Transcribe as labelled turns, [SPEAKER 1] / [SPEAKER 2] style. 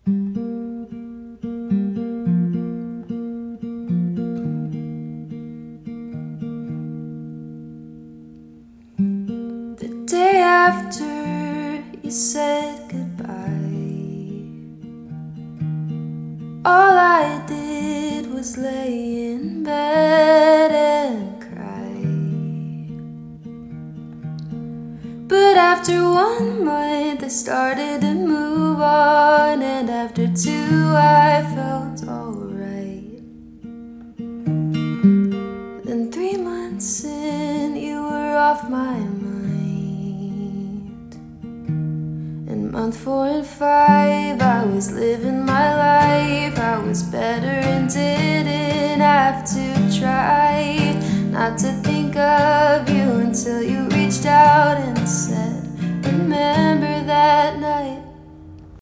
[SPEAKER 1] The day after you said goodbye, all I did was lay in bed and cry. But after 1 month I started to move on, and after 2 I felt alright. Then 3 months in, you were off my mind. And month 4 and 5 I was living